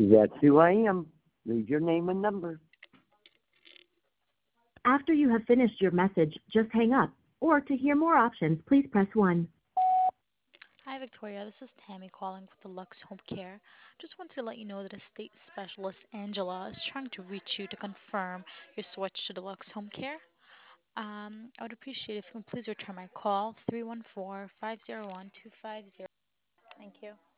That's who I am. Leave your name and number. After you have finished your message, just hang up. Or to hear more options, please press 1. Hi, Victoria. This is Tammy calling with the Lux Home Care. Just wanted to let you know that estate specialist Angela is trying to reach you to confirm your switch to the Lux Home Care. I would appreciate if you can please return my call 314-501-2500. Thank you.